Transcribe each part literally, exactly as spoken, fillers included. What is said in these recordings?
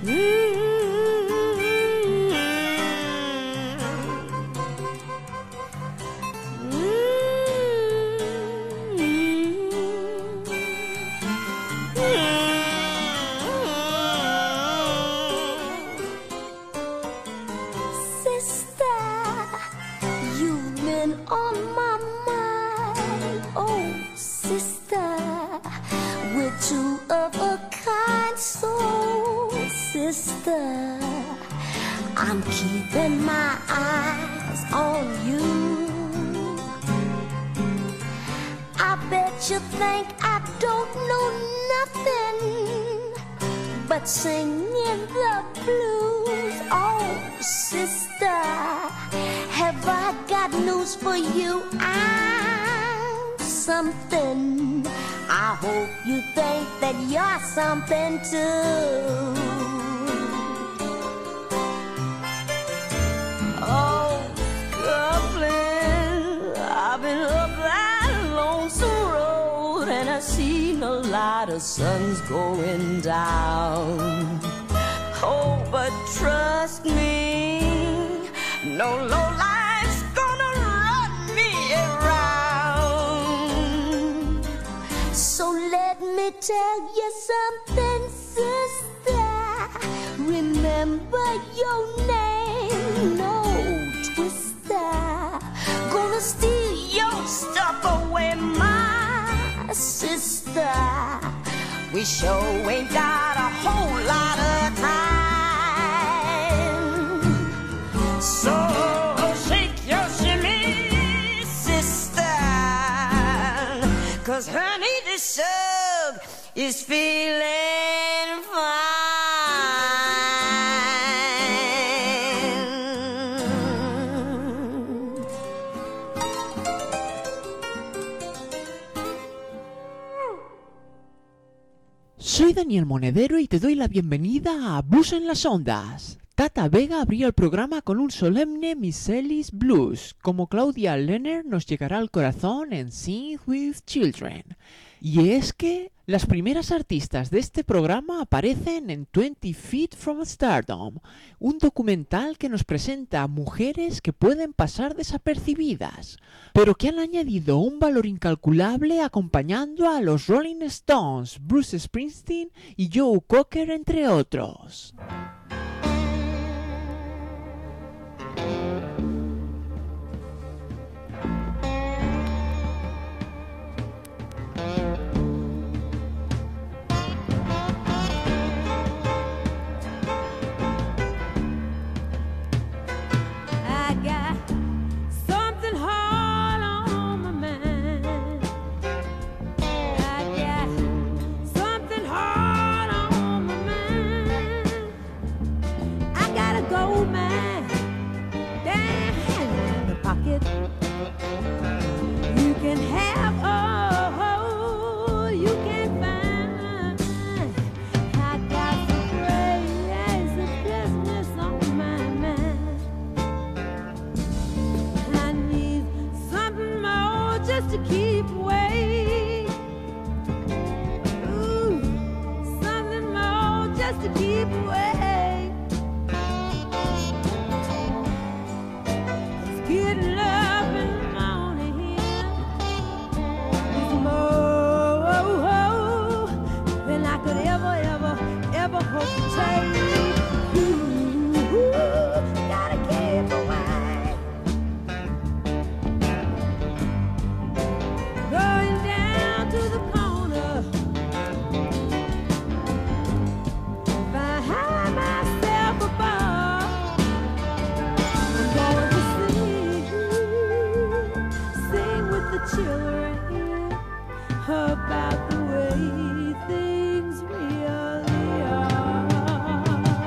I'm keeping my eyes on you. I bet you think I don't know nothing but singing the blues. Oh, sister, have I got news for you? I'm something. I hope you think that you're something too. Oh, Scotland, I've been up that lonesome road and I've seen a lot of suns going down. Oh, but trust me, no low life's gonna run me around. So let me tell you something, sister. Remember your name, no twister. Gonna steal your stuff away, my sister. We sure ain't got a whole lot of time. So shake your shimmy, sister, 'cause honey, this sub is feeling fine. Soy Daniel Monedero y te doy la bienvenida a Blues en las Ondas. Tata Vega abrió el programa con un solemne Miss Ellie's Blues, como Claudia Lerner nos llegará al corazón en Sing with Children. Y es que las primeras artistas de este programa aparecen en twenty feet from Stardom, un documental que nos presenta a mujeres que pueden pasar desapercibidas, pero que han añadido un valor incalculable acompañando a los Rolling Stones, Bruce Springsteen y Joe Cocker, entre otros. About the way things really are.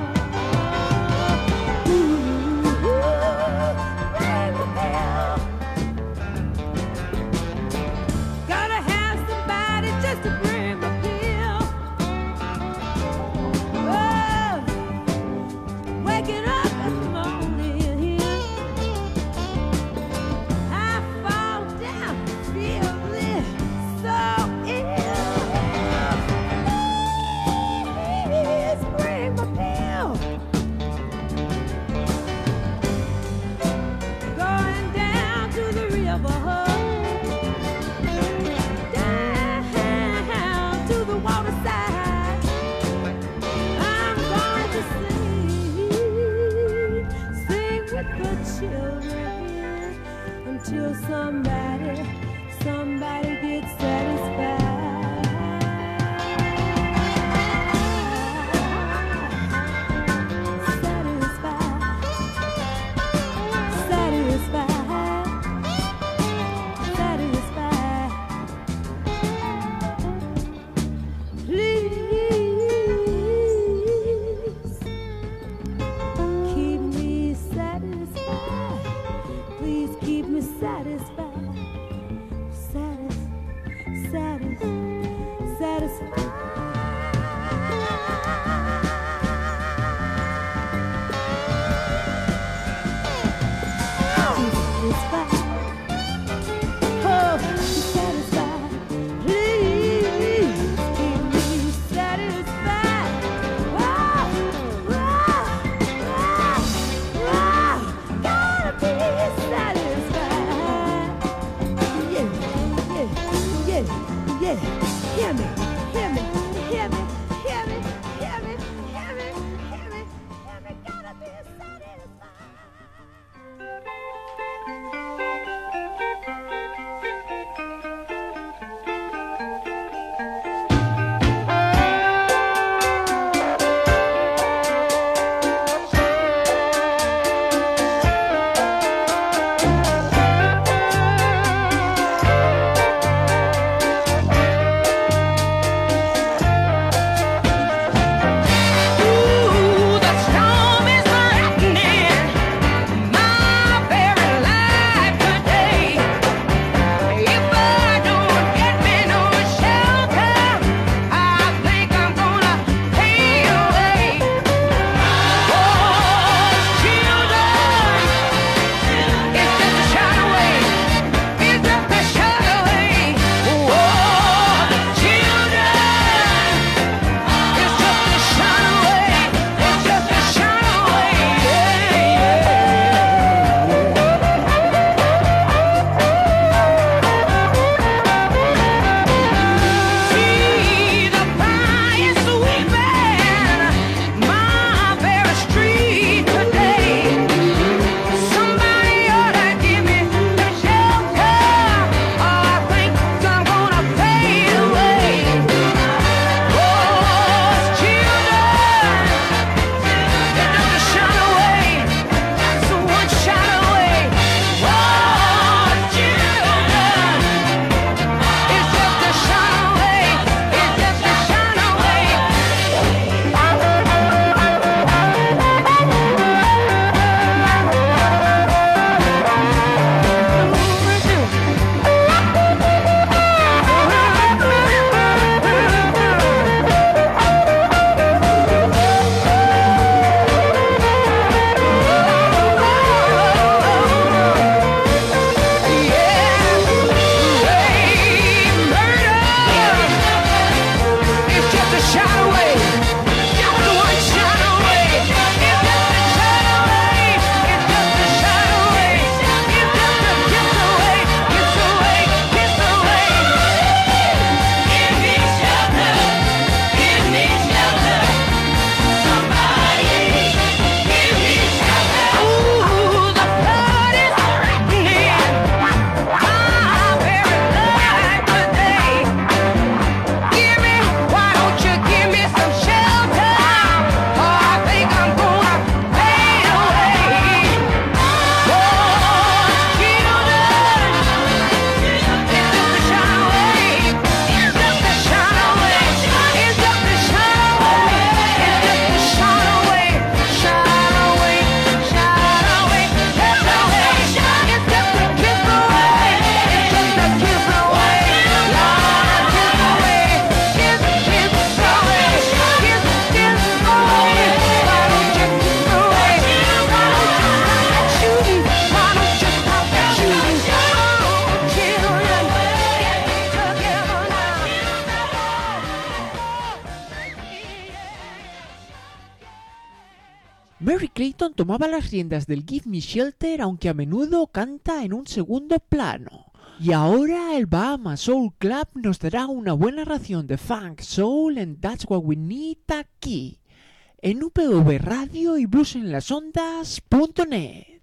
Mary Clayton tomaba las riendas del Give Me Shelter, aunque a menudo canta en un segundo plano. Y ahora el Bahama Soul Club nos dará una buena ración de funk soul en That's What We Need aquí, en U P V Radio y blues en las ondas punto net.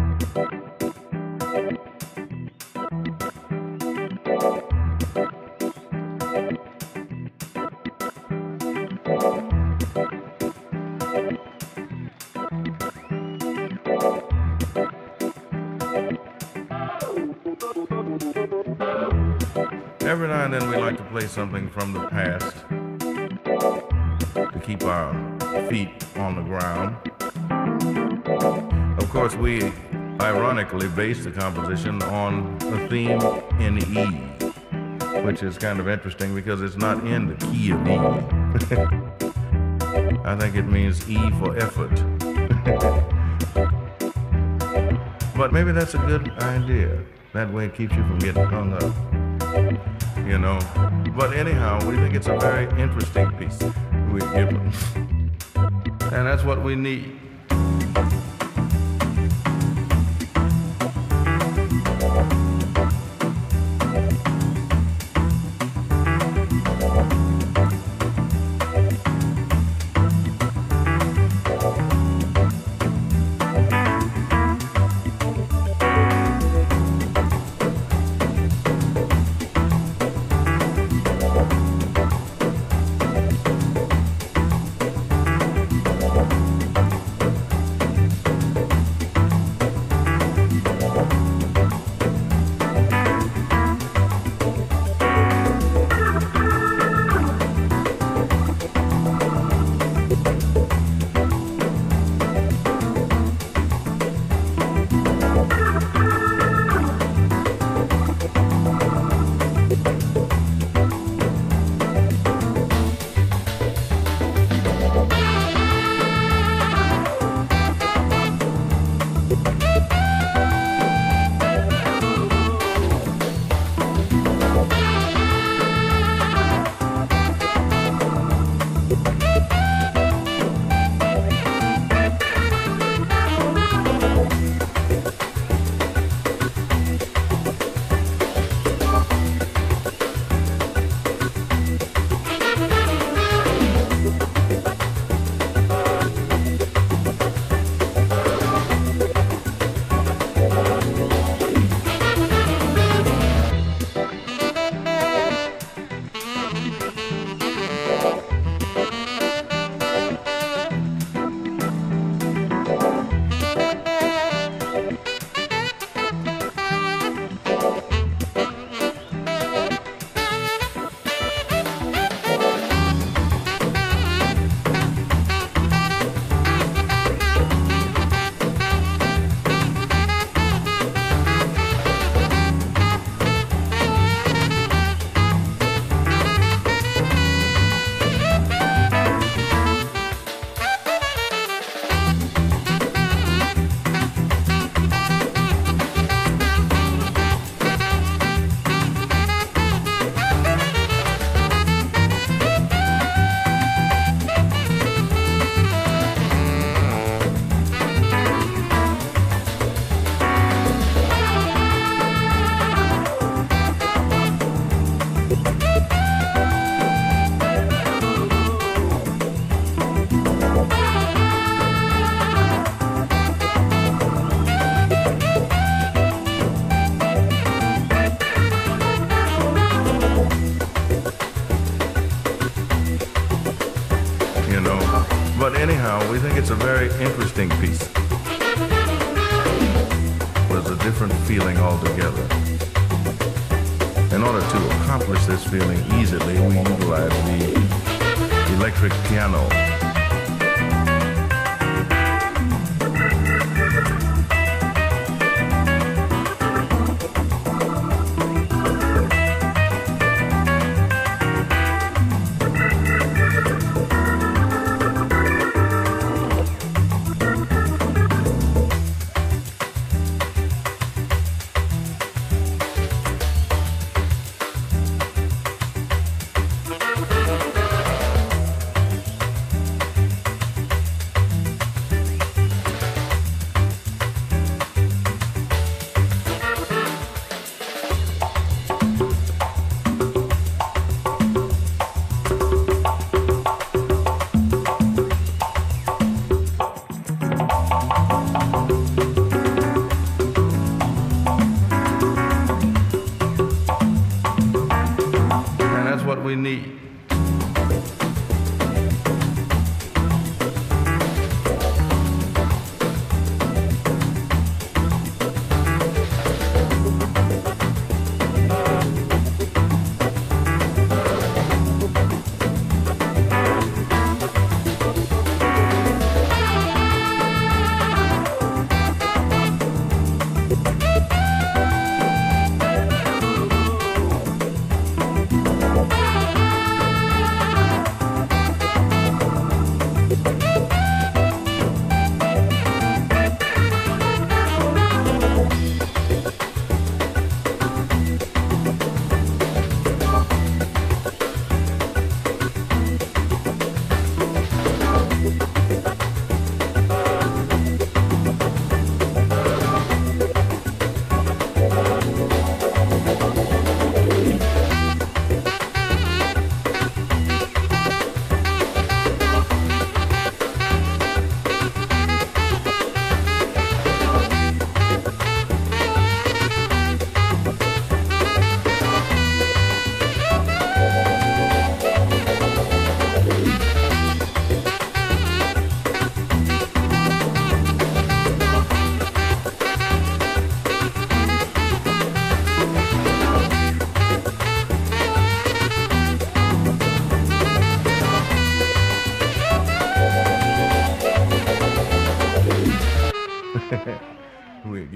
Every now and then we like to play something from the past to keep our feet on the ground. Of course, we ironically base the composition on a theme in E, which is kind of interesting because it's not in the key of E. I think it means E for effort. But maybe that's a good idea. That way it keeps you from getting hung up. You know, but anyhow, we think it's a very interesting piece we're given, and that's what we need. But anyhow, we think it's a very interesting piece. With a different feeling altogether. In order to accomplish this feeling easily, we utilize the electric piano.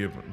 different.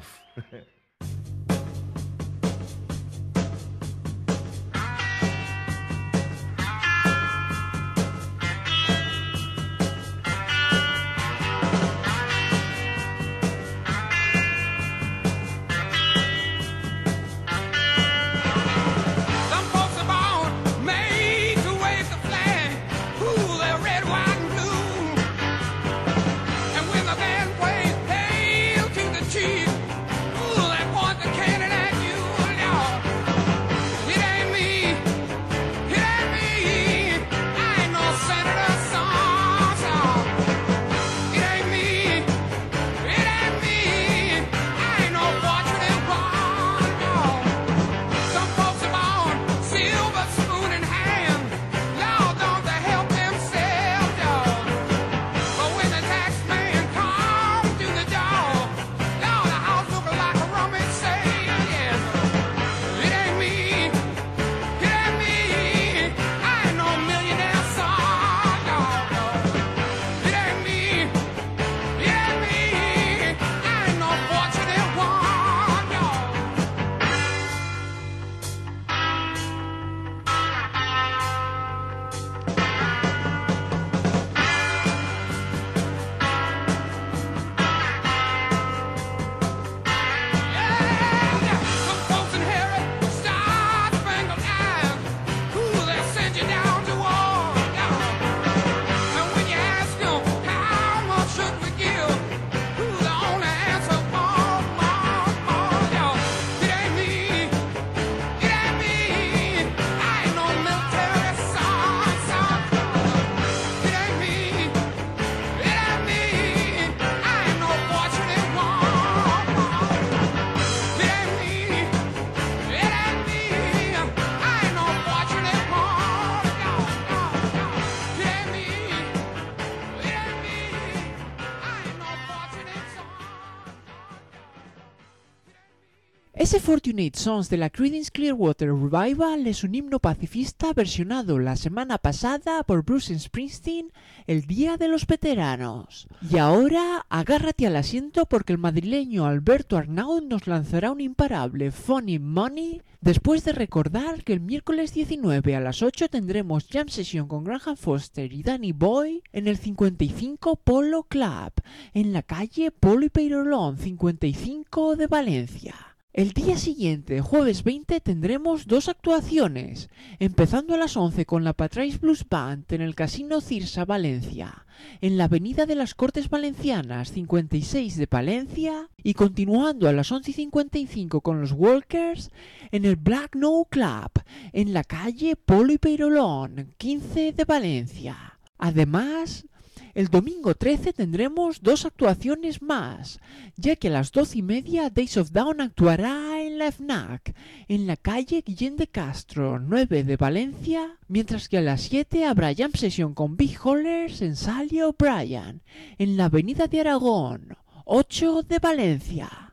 Ese Fortunate Sons de la Creedence Clearwater Revival es un himno pacifista versionado la semana pasada por Bruce Springsteen el Día de los Veteranos. Y ahora agárrate al asiento porque el madrileño Alberto Arnaud nos lanzará un imparable Funny Money después de recordar que el miércoles diecinueve a las ocho tendremos Jam Session con Graham Foster y Danny Boy en el cincuenta y cinco Polo Club, en la calle Polo y Peirolón cincuenta y cinco de Valencia. El día siguiente, jueves veinte, tendremos dos actuaciones, empezando a las once con la Patrais Blues Band en el Casino Cirsa Valencia, en la Avenida de las Cortes Valencianas cincuenta y seis de Palencia, y continuando a las once y cincuenta y cinco con los Walkers en el Black No Club, en la calle Polo y Peirolón quince de Valencia. Además, el domingo trece tendremos dos actuaciones más, ya que a las doce y media Days of Dawn actuará en la F N A C, en la calle Guillén de Castro, nueve de Valencia, mientras que a las siete habrá Jam Session con Big Hollers en Salia O'Brien, en la Avenida de Aragón, ocho de Valencia.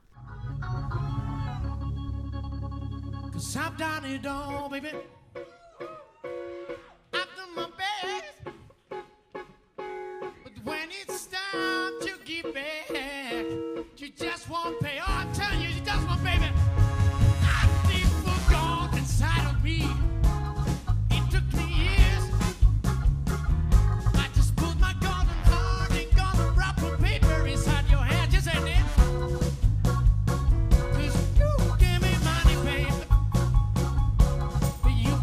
When it's time to give back, you just won't pay. Oh, I'm telling you, you just won't, baby. I think for God inside of me. It took me years. I just put my golden heart and golden wrapper paper inside your hand, just ain't it? 'Cause you give me money, baby, but you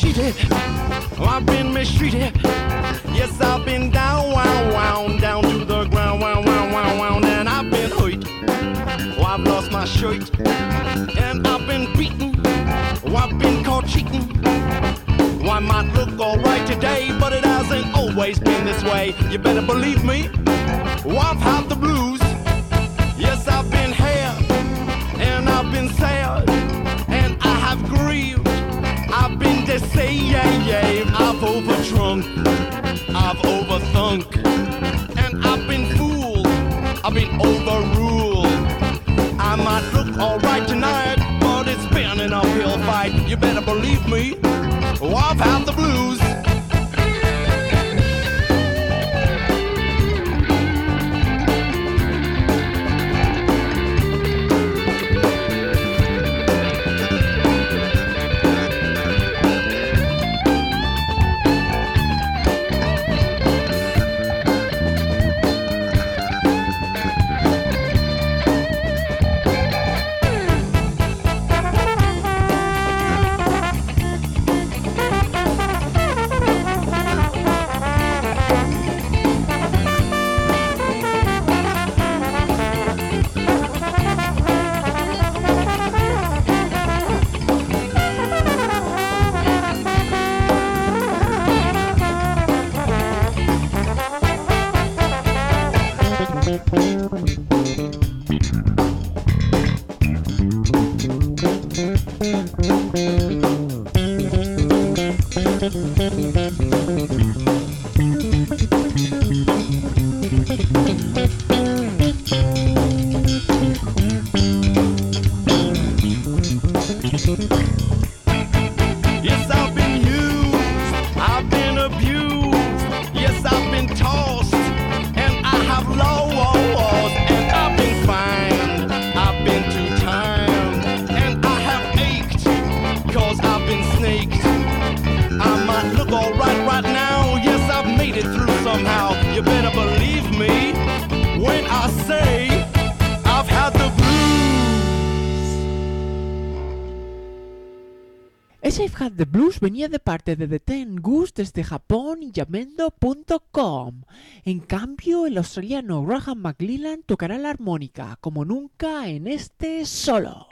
cheated. I've been mistreated. Yes, I've been down, wound, wound, down to the ground, wound, wound, wound, wound, and I've been hurt. Oh, I've lost my shirt, and I've been beaten. Oh, I've been caught cheating. Oh, I might look alright today, but it hasn't always been this way. You better believe me. Oh, I've had the blues. Yes, I've been had, and I've been sad, and I have grieved. I've been deceived, I've overdrunk, I've overthunk, and I've been fooled, I've been overruled. I might look alright tonight, but it's been an uphill fight. You better believe me, oh, I've had the blues. Yes, I've been used, I've been abused. Yes, I've been tossed, and I have lost, and I've been fined, I've been too timed, and I have ached, cause I've been snaked. I might look alright right now, yes, I've made it through somehow. You better believe me when I say I've had the blues. Ese I've Had the Blues venía de parte de The Ten Goose desde Japón y Yamendo punto com. En cambio, el australiano Graham McLellan tocará la armónica, como nunca en este solo.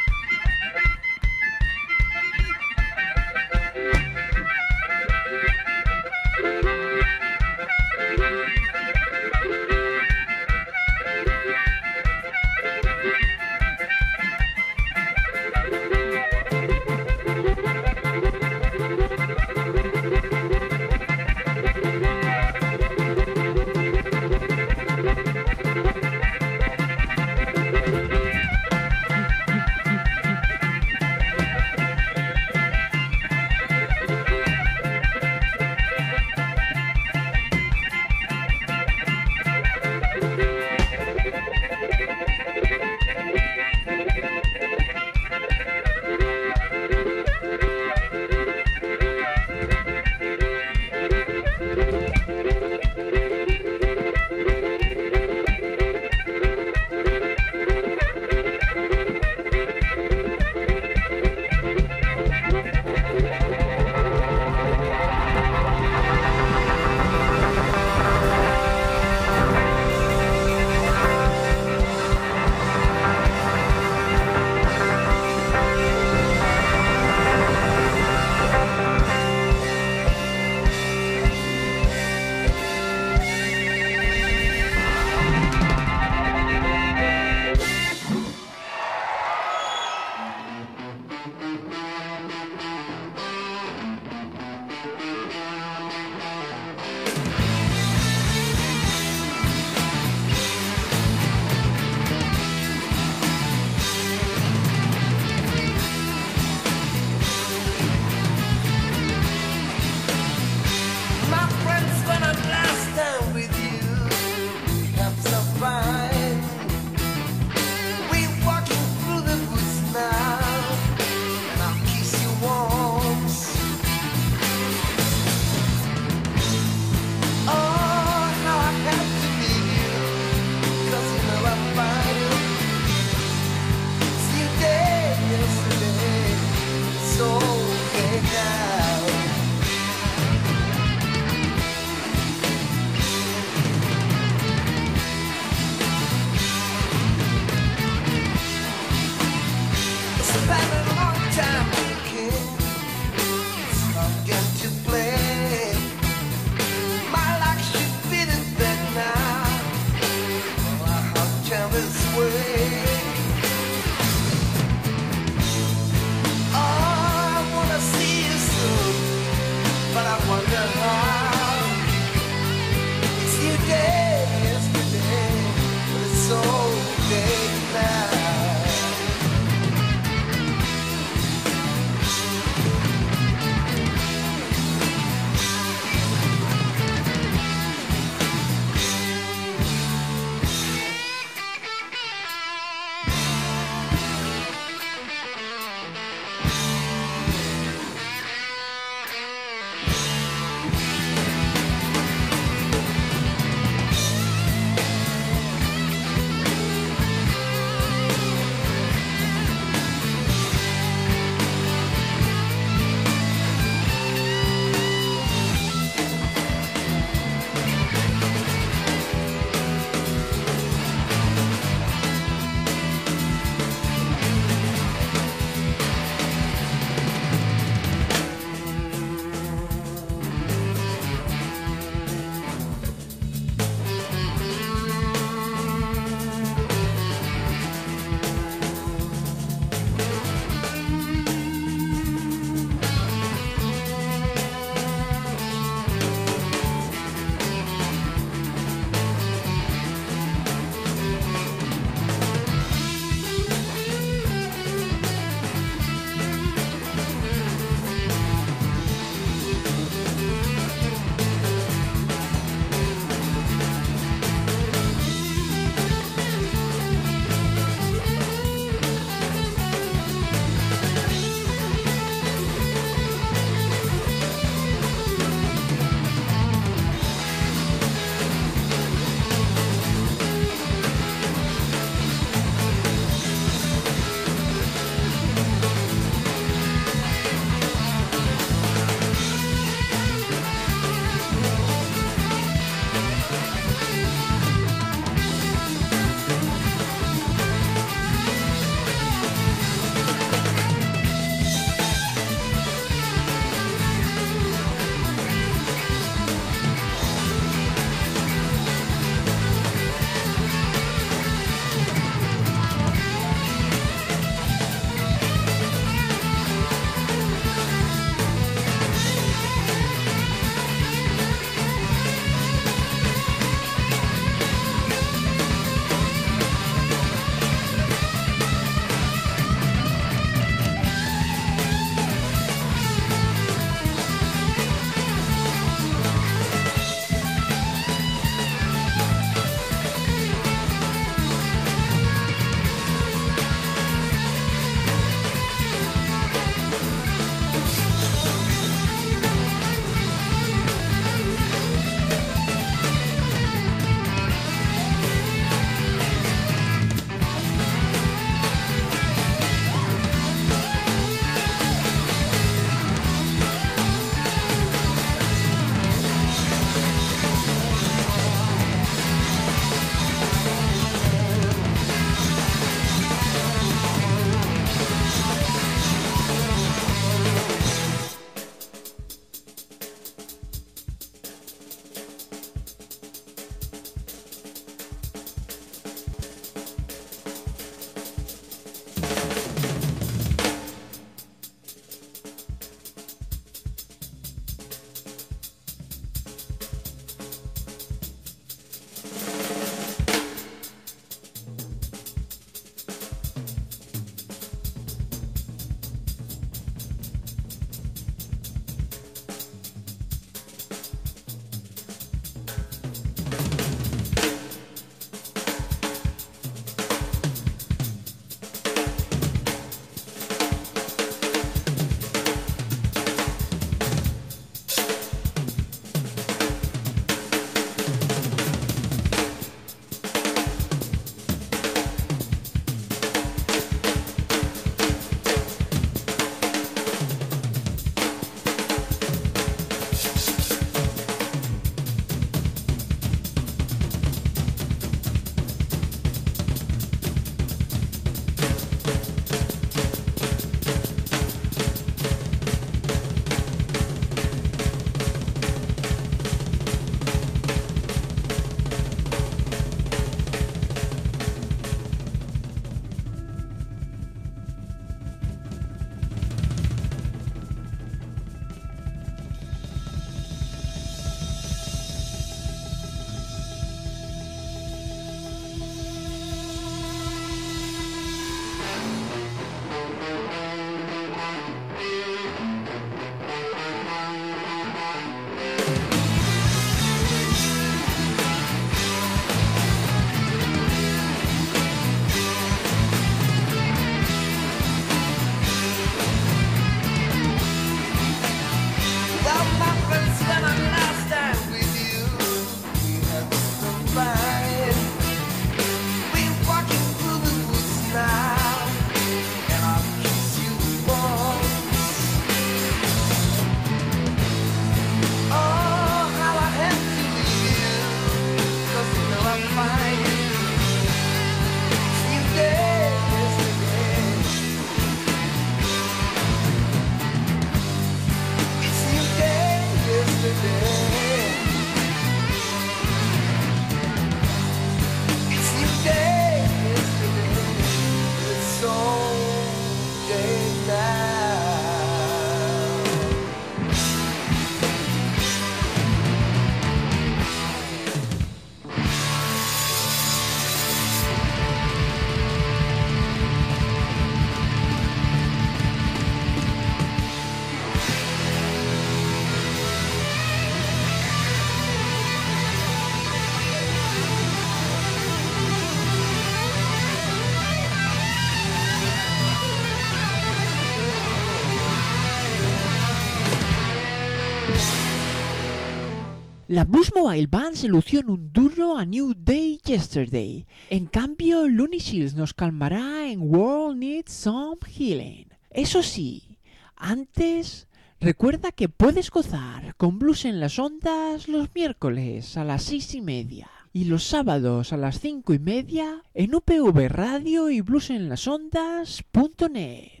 La Blues Mobile Band se lució en un duro A New Day Yesterday. En cambio, Looney Shields nos calmará en World Needs Some Healing. Eso sí, antes, recuerda que puedes gozar con Blues en las Ondas los miércoles a las seis y media y los sábados a las cinco y media en U P V Radio y blues en las ondas punto net.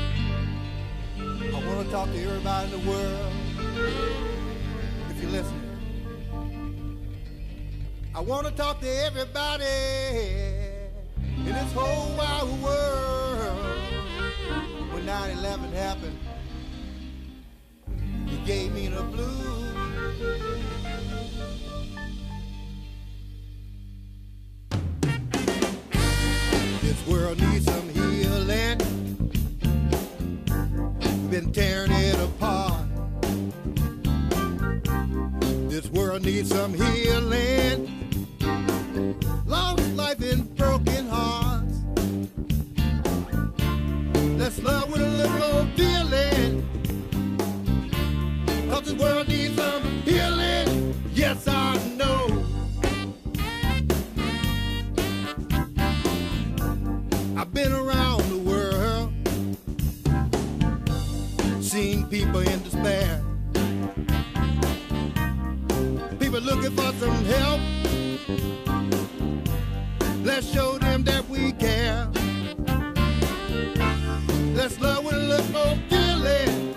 I want to talk to everybody in the world, if you're listening. I want to talk to everybody in this whole wide world. When nine eleven happened, you gave me the blues. This world needs some healing. We've been tearing it apart. This world needs some healing. Lost life in broken hearts. Let's love with a little old feeling. Cause this world needs some healing. Yes, I know. I've been around the world, seen people in despair, people looking for some help. Let's show them that we care. Let's love with a little more feeling.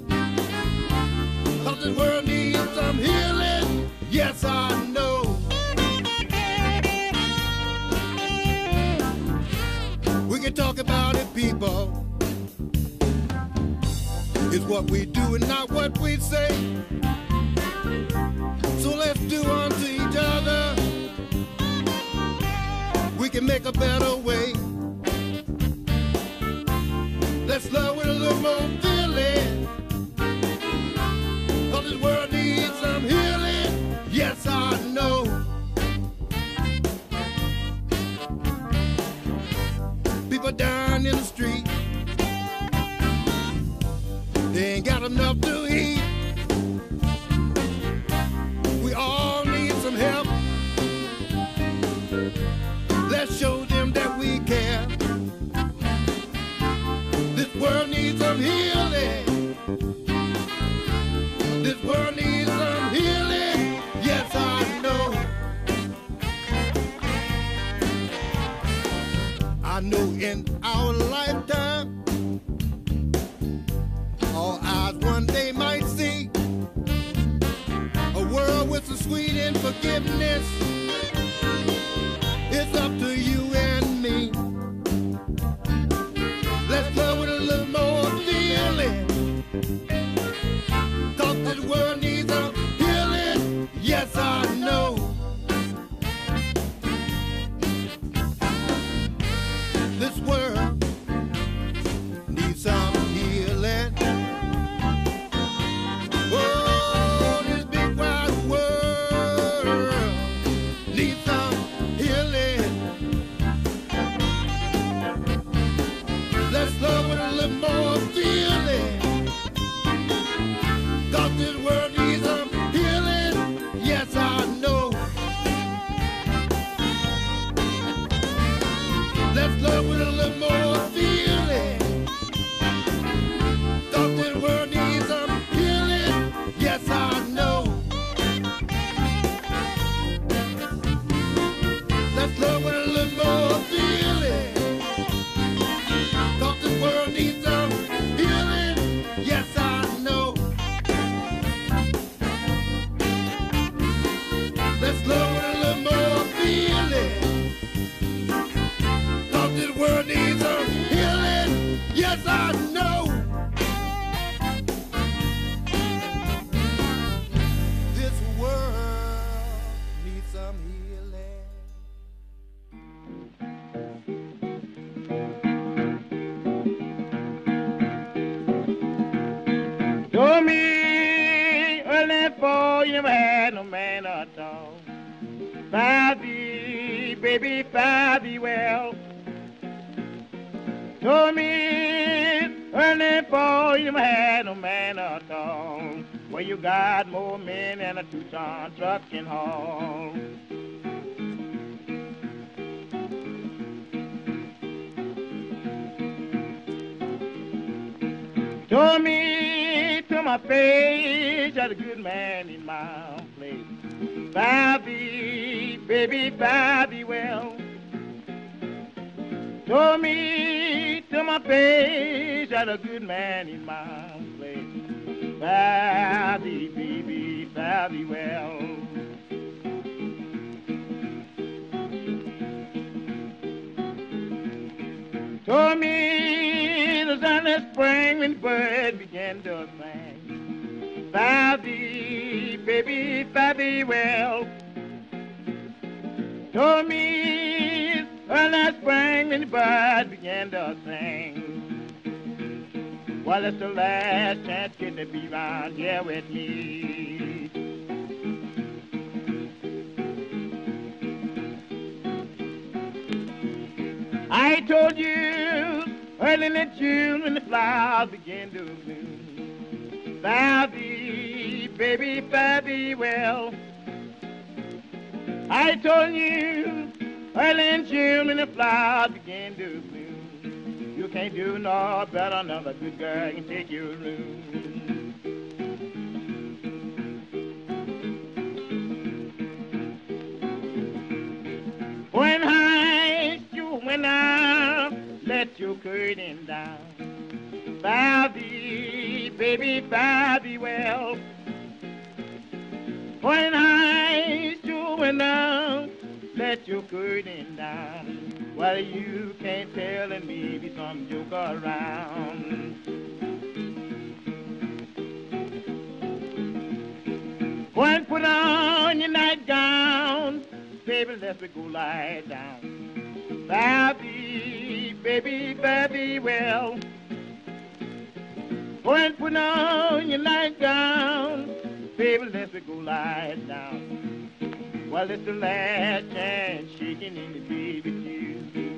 Cause this world needs some healing. Yes, I know. We can talk about it, people. It's what we do and not what we say. So let's do unto each other. We can make a better way. Let's love with a little more feeling. Cause this world needs some healing. Yes, I know. People down in the street, they ain't got enough to eat. We all need some help. Let's show them that we care. This world needs some healing. This world needs some healing. Yes, I know. I know in our lifetime, all eyes one day might see a world with some sweet and forgiveness. It's up to you and me. Let's love with a little more feeling. Cause this world needs a healing. Yes, I know. This world needs some healing. Oh, this big wide world needs some healing. Let's love with a little more feeling. Cause this world needs some healing. Yes, I know. Let's love with a little more feeling. Cause this world needs some healing. Yes, I know. Let's love with a little more feeling. Cause this world needs some healing. Yes, I know. Let's love with a little more feeling. Cause this world needs some healing. Yes, I know. This world needs some healing. Told me early for you never had no man at all. Five thee, baby, five thee well. Told me early for you never had no man at all. where you got more men than a two-ton truck can haul. Told me to my face that a good man in my place. Fare thee, baby, fare thee well. Told me to my face that a good man in my place. Fare thee, baby, fare thee well. Told me the sun is spring when the bird began to sing. Fare thee, baby, fare thee well. Told me the sun spring when the bird began to sing. Well, it's the last chance kid to be round here with me. I told you early in June when the flowers begin to bloom. Fare thee, baby, fare thee well. I told you early in June when the flowers begin to bloom. You can't do no better, another good girl can take your room. When I you when I let your curtain down, fare thee, baby, fare thee well. When I you when I let your curtain down, well, you can't tell and maybe some joke around. When put on your nightgown, baby, let me go lie down. Fare thee, baby, fare thee well. When put on your nightgown, baby, let me go lie down. Well, it's the last chance shaking in the baby too.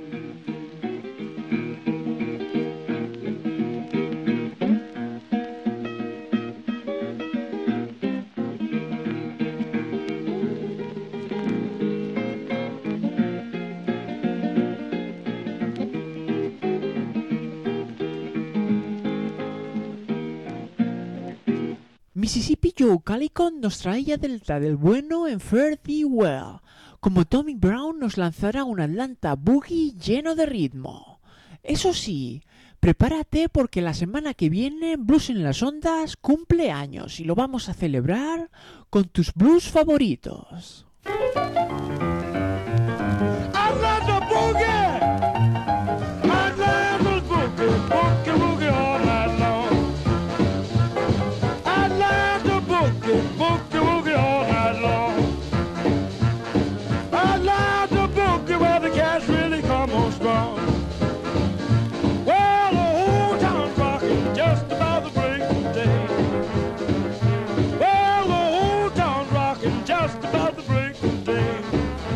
Mississippi Joe Calicon nos traía Delta del Bueno en Fare Thee Well, como Tommy Brown nos lanzará un Atlanta Boogie lleno de ritmo. Eso sí, prepárate porque la semana que viene Blues en las Ondas cumple años y lo vamos a celebrar con tus blues favoritos. Atlanta Boogie! Atlanta Boogie, Boogie, Boogie all night long. Atlanta Boogie, Boogie, Boogie all night long. Atlanta Boogie where the cash really come on strong. Well, the whole town's rocking just about the break of day. Well, the whole town's rocking just about the break of day.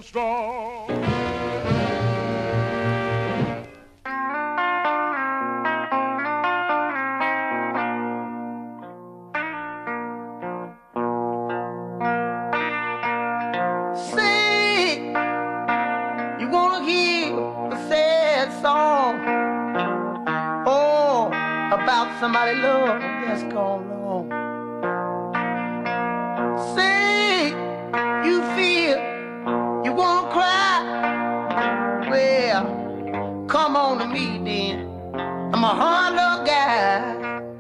strong. Say you wanna hear a sad song, oh, about somebody love that's gone wrong. Say you feel you wanna cry, well, come on to me then. I'm a hard love guy.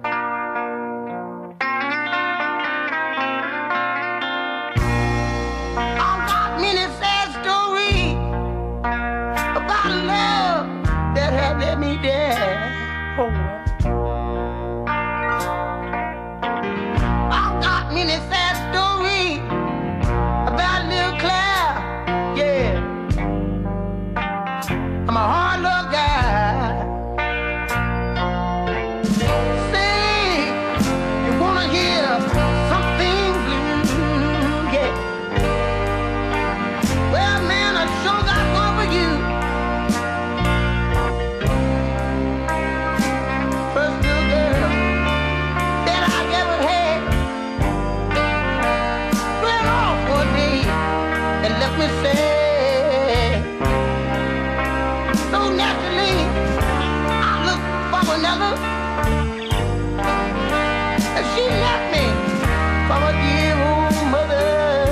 I've got many sad stories about love that had let me down. Oh, I've got many sad stories about little Claire. Yeah, I'm a hard love guy. Say you wanna hear something blue, yeah. Well, man, I sure got one for you. First little girl that I ever had ran off one day and left me sad. So naturally, I looked for another, and she left me for a dear old mother.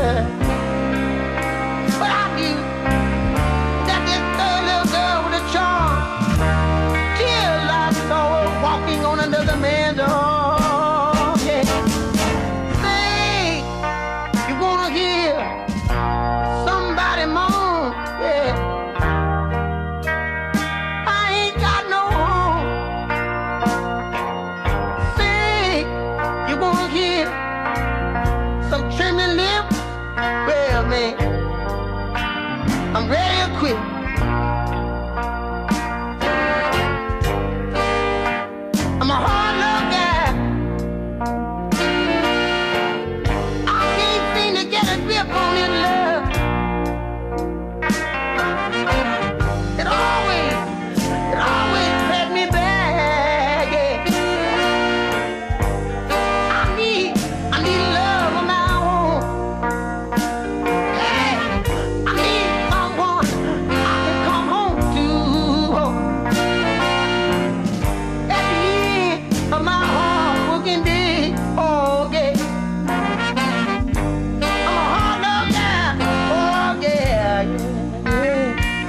But I knew that this third little girl with a charm, till I saw her walking on another man's arm. Yeah. Say you wanna hear somebody moan, yeah. I ain't got no home. Say you wanna hear some trembling lips, well, man, I'm ready to quit. I'm a hard love guy. I can't seem to get a grip on this love. It always, it always set me back. Yeah. I need, I need love of my own. Yeah. I need someone I can come home to. At the end of my hard working day, oh yeah. I'm a hard love guy, oh yeah, yeah, yeah.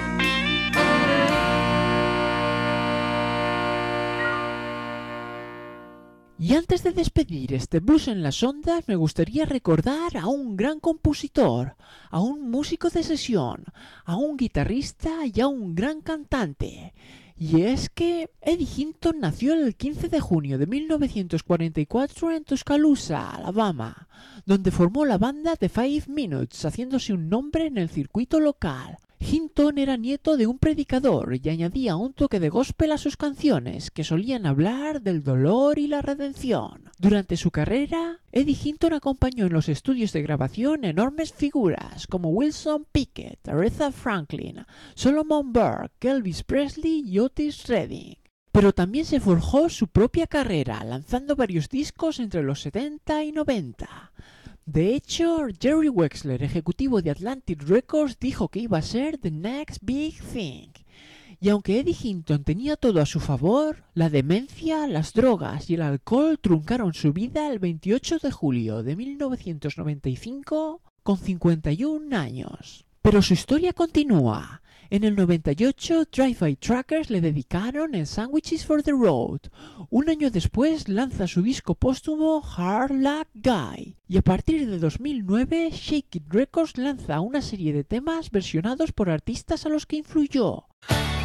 Y antes de despedir este blues en las ondas, me gustaría recordar a un gran compositor, a un músico de sesión, a un guitarrista y a un gran cantante. Y es que Eddie Hinton nació el quince de junio de mil novecientos cuarenta y cuatro en Tuscaloosa, Alabama, donde formó la banda The Five Minutes, haciéndose un nombre en el circuito local. Hinton era nieto de un predicador y añadía un toque de gospel a sus canciones, que solían hablar del dolor y la redención. Durante su carrera, Eddie Hinton acompañó en los estudios de grabación enormes figuras como Wilson Pickett, Aretha Franklin, Solomon Burke, Elvis Presley y Otis Redding. Pero también se forjó su propia carrera, lanzando varios discos entre los setenta y noventa. De hecho, Jerry Wexler, ejecutivo de Atlantic Records, dijo que iba a ser The Next Big Thing. Y aunque Eddie Hinton tenía todo a su favor, la demencia, las drogas y el alcohol truncaron su vida el veintiocho de julio de mil novecientos noventa y cinco con cincuenta y un años. Pero su historia continúa. En el noventa y ocho, Drive-By Truckers le dedicaron el Sandwiches for the Road. Un año después lanza su disco póstumo Hard Luck Guy. Y a partir de dos mil nueve, Shake It Records lanza una serie de temas versionados por artistas a los que influyó.